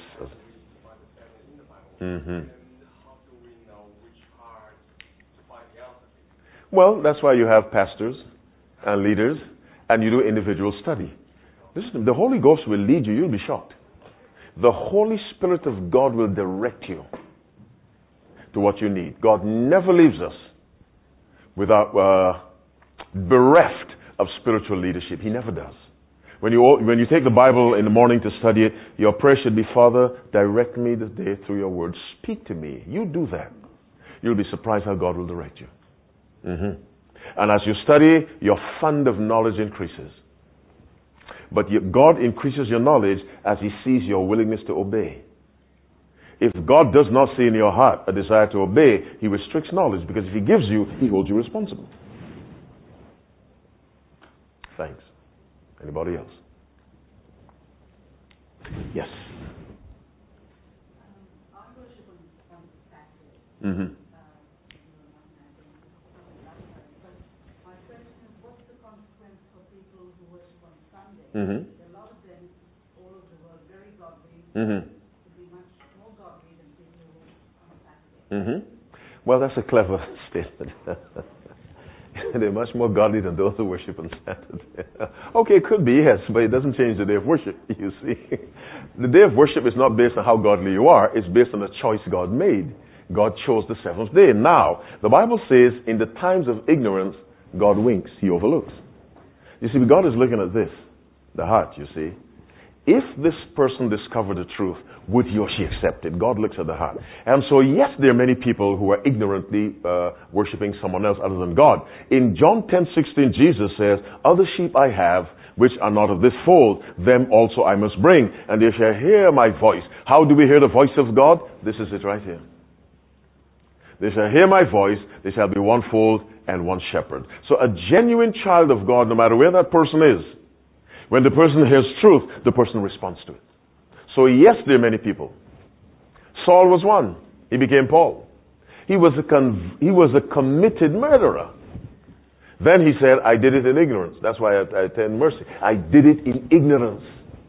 Well, that's why you have pastors and leaders, and you do individual study. Listen, the Holy Ghost will lead you. You'll be shocked. The Holy Spirit of God will direct you to what you need. God never leaves us without bereft of spiritual leadership. He never does. When you take the Bible in the morning to study it, your prayer should be, Father, direct me this day through your word. Speak to me. You do that. You'll be surprised how God will direct you. And as you study, your fund of knowledge increases. But God increases your knowledge as He sees your willingness to obey. If God does not see in your heart a desire to obey, He restricts knowledge, because if He gives you, He holds you responsible. Thanks. Anybody else? Yes. I worship on Saturday. Mm-hmm. But my question is, what's the consequence for people who worship on Sunday? Mm-hmm. A lot of them, all over the world, very godly, Mm-hmm. to be much more godly than people who on Saturday. Mm-hmm. Well, that's a clever statement. They're much more godly than those who worship on Saturday. Okay, it could be, yes, but it doesn't change the day of worship, you see. The day of worship is not based on how godly you are. It's based on the choice God made. God chose the seventh day. Now, the Bible says in the times of ignorance, God winks. He overlooks. You see, God is looking at this, the heart, you see. If this person discovered the truth, would he or she accept it? God looks at the heart. And so, yes, there are many people who are ignorantly worshiping someone else other than God. In John 10:16, Jesus says, "Other sheep I have, which are not of this fold, them also I must bring, and they shall hear my voice." How do we hear the voice of God? This is it right here. They shall hear my voice, they shall be one fold and one shepherd. So a genuine child of God, no matter where that person is, when the person hears truth, the person responds to it. So yes, there are many people. Saul was one. He became Paul. He was a committed murderer. Then he said, "I did it in ignorance." That's why I attend mercy. I did it in ignorance.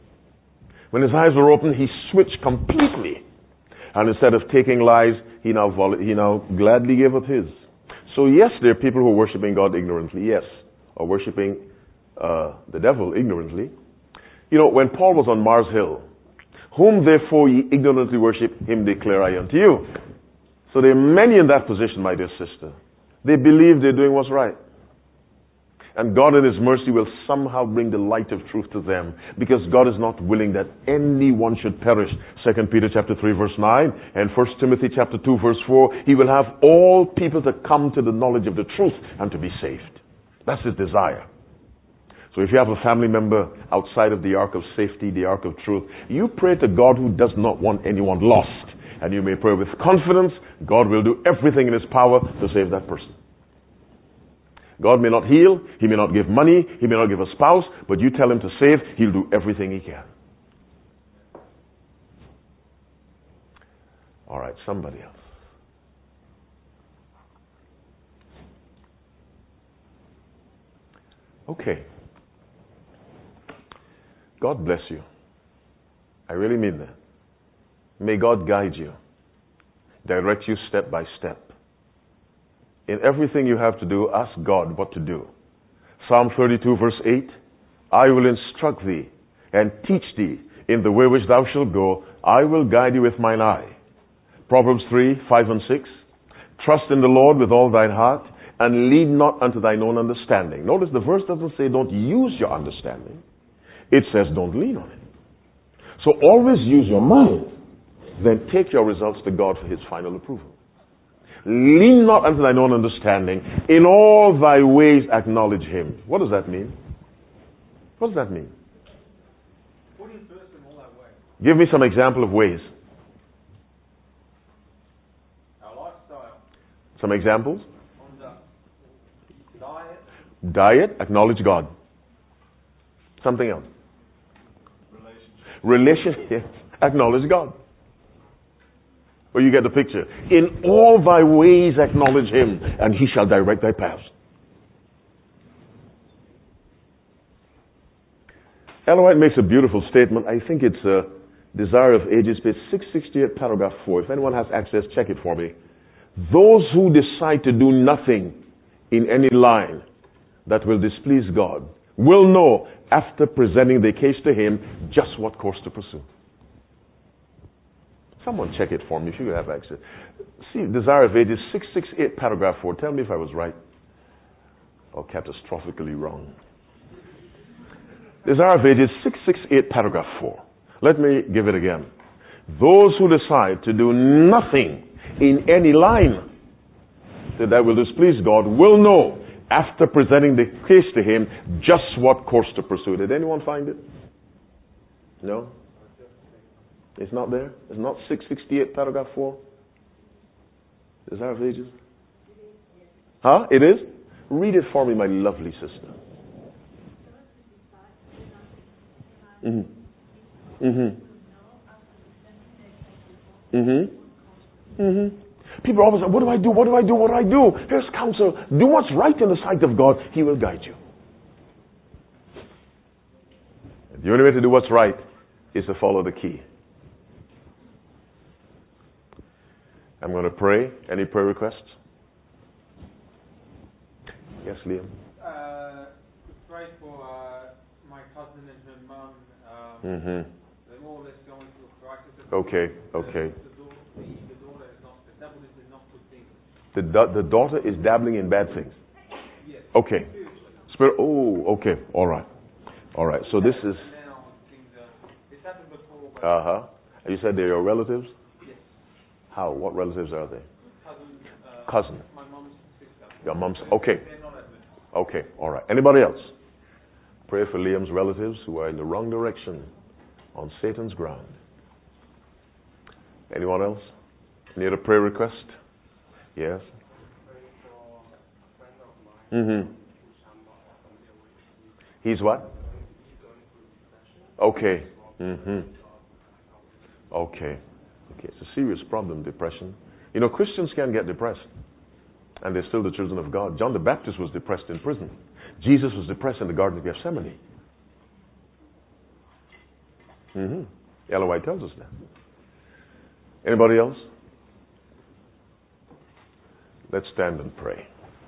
When his eyes were open, he switched completely. And instead of taking lies, he now gladly gave up his. So yes, there are people who are worshiping God ignorantly, yes, or worshiping the devil ignorantly. You know, when Paul was on Mars Hill, "Whom therefore ye ignorantly worship, him declare I unto you." So there are many in that position, my dear sister. They believe they're doing what's right. And God in His mercy will somehow bring the light of truth to them, because God is not willing that anyone should perish. 2 Peter chapter 3 verse 9 and 1 Timothy chapter 2 verse 4. He will have all people to come to the knowledge of the truth and to be saved. That's His desire. So if you have a family member outside of the ark of safety, the ark of truth, you pray to God who does not want anyone lost. And you may pray with confidence. God will do everything in His power to save that person. God may not heal, He may not give money, He may not give a spouse, but you tell Him to save, He'll do everything He can. All right, somebody else. Okay. God bless you. I really mean that. May God guide you, direct you step by step. In everything you have to do, ask God what to do. Psalm 32 verse 8, "I will instruct thee and teach thee in the way which thou shalt go. I will guide you with mine eye." Proverbs 3, 5 and 6, "Trust in the Lord with all thine heart and lean not unto thine own understanding." Notice the verse doesn't say don't use your understanding. It says don't lean on it. So always use your mind. Then take your results to God for His final approval. Lean not unto thine own understanding. In all thy ways acknowledge Him. What does that mean? What does that mean? Put Him first in all our ways. Give me some example of ways. Our lifestyle, Some examples? conduct, diet, Diet, acknowledge God. Something else. Relationship, acknowledge God. Well, you get the picture. In all thy ways acknowledge Him, and He shall direct thy paths. Ellen White makes a beautiful statement. I think it's Desire of Ages, page 668, paragraph 4. If anyone has access, check it for me. "Those who decide to do nothing in any line that will displease God will know, after presenting their case to Him, just what course to pursue." Someone check it for me if you have access. See, Desire of Ages, 668, paragraph 4. Tell me if I was right or catastrophically wrong. Desire of Ages, 668, paragraph 4. Let me give it again. "Those who decide to do nothing in any line that will displease God will know, after presenting the case to Him, just what course to pursue." Did anyone find it? No? It's not there? It's not 668, paragraph 4? Desire of Ages? Huh? It is? Read it for me, my lovely sister. Mm-hmm. Mm-hmm. Mm-hmm. Mm-hmm. People always say, what do I do? What do I do? What do I do? Here's counsel. Do what's right in the sight of God. He will guide you. The only way to do what's right is to follow the key. I'm going to pray. Any prayer requests? Yes, Liam. Pray for my cousin and her mum. They're more or less going through a crisis. Okay. The daughter is not dabbling in not good things. The daughter is dabbling in bad things. Yes. Okay. Okay. All right. So this is. Now things it's happened before. But You said they're your relatives? Yes. How? What relatives are they? Cousin. Cousin. My mom's sister. Your mom's. Okay. They're not admitted. Okay. All right. Anybody else? Pray for Liam's relatives who are in the wrong direction on Satan's ground. Anyone else? Any other prayer request? Yes. Mm-hmm. He's what? Okay. Mm-hmm. Okay. It's a serious problem, depression. You know, Christians can get depressed, and they're still the children of God. John the Baptist was depressed in prison. Jesus was depressed in the Garden of Gethsemane. Ellen White tells us that. Anybody else? Let's stand and pray.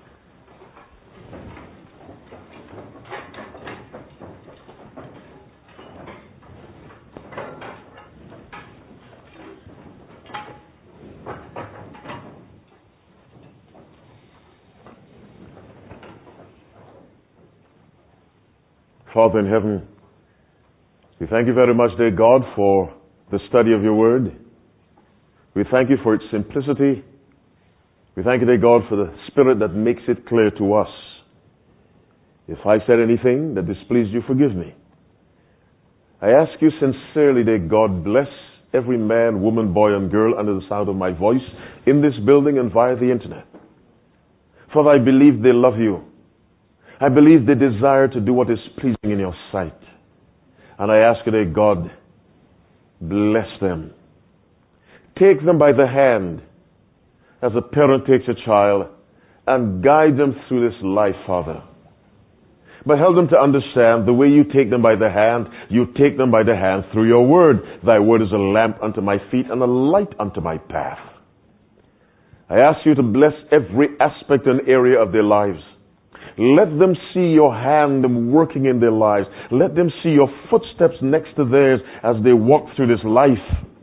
Father in heaven, we thank you very much, dear God, for the study of your word. We thank you for its simplicity. We thank you, dear God, for the Spirit that makes it clear to us. If I said anything that displeased you, forgive me. I ask you sincerely, dear God, bless every man, woman, boy, and girl under the sound of my voice in this building and via the internet. Father, I believe they love you. I believe they desire to do what is pleasing in your sight. And I ask you, dear God, bless them. Take them by the hand as a parent takes a child and guide them through this life, Father. But help them to understand the way you take them by the hand, you take them by the hand through your word. Thy word is a lamp unto my feet and a light unto my path. I ask you to bless every aspect and area of their lives. Let them see your hand working in their lives. Let them see your footsteps next to theirs as they walk through this life.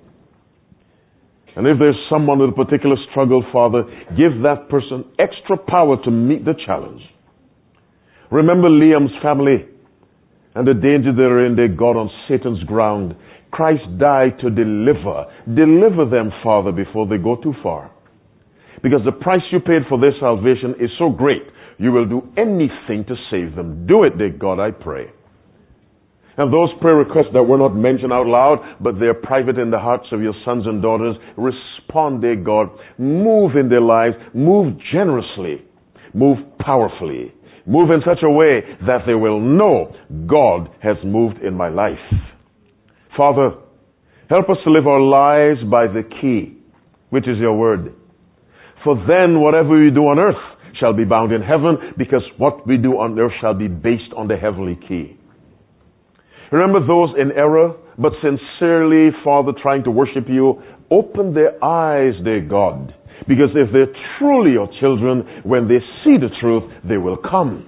And if there's someone with a particular struggle, Father, give that person extra power to meet the challenge. Remember Liam's family and the danger they're in. They got on Satan's ground. Christ died to deliver. Deliver them, Father, before they go too far. Because the price you paid for their salvation is so great, you will do anything to save them. Do it, dear God, I pray. And those prayer requests that were not mentioned out loud, but they're private in the hearts of your sons and daughters, respond, dear God. Move in their lives. Move generously. Move powerfully. Move in such a way that they will know God has moved in my life. Father, help us to live our lives by the key, which is your word. For then whatever we do on earth shall be bound in heaven, because what we do on earth shall be based on the heavenly key. Remember those in error, but sincerely, Father, trying to worship you, open their eyes, dear God. Because if they're truly your children, when they see the truth, they will come.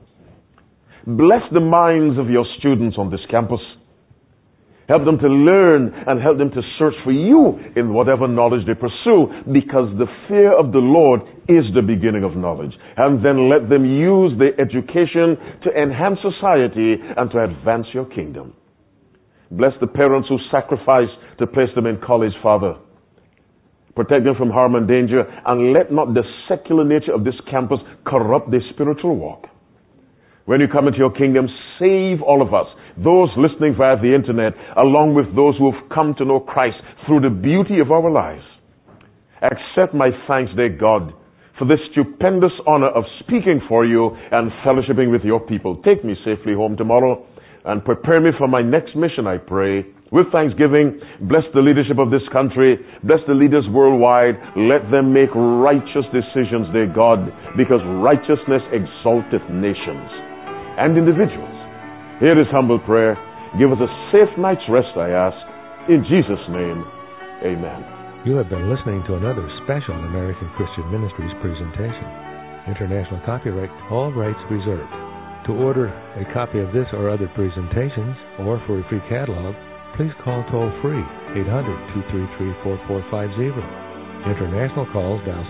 Bless the minds of your students on this campus. Help them to learn and help them to search for you in whatever knowledge they pursue, because the fear of the Lord is the beginning of knowledge. And then let them use their education to enhance society and to advance your kingdom. Bless the parents who sacrifice to place them in college, Father. Protect them from harm and danger, and let not the secular nature of this campus corrupt their spiritual walk. When you come into your kingdom, save all of us, those listening via the internet, along with those who have come to know Christ through the beauty of our lives. Accept my thanks, dear God, for this stupendous honor of speaking for you and fellowshipping with your people. Take me safely home tomorrow. and prepare me for my next mission, I pray. With thanksgiving, bless the leadership of this country, bless the leaders worldwide. Let them make righteous decisions, dear God, because righteousness exalteth nations and individuals. Hear this humble prayer. Give us a safe night's rest, I ask. In Jesus' name, amen. You have been listening to another special American Christian Ministries presentation. International copyright, all rights reserved. To order a copy of this or other presentations, or for a free catalog, please call toll-free 800-233-4450. International calls dial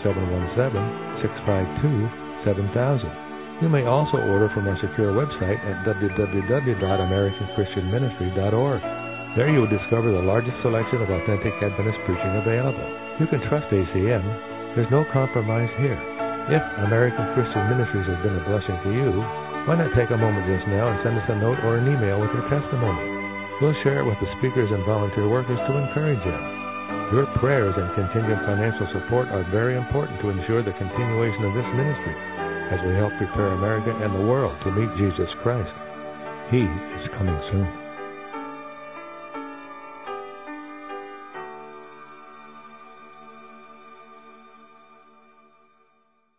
717-652-7000. You may also order from our secure website at www.americanchristianministry.org. There you will discover the largest selection of authentic Adventist preaching available. You can trust ACM. There's no compromise here. If American Christian Ministries has been a blessing to you, why not take a moment just now and send us a note or an email with your testimony? We'll share it with the speakers and volunteer workers to encourage them. Your prayers and contingent financial support are very important to ensure the continuation of this ministry as we help prepare America and the world to meet Jesus Christ. He is coming soon.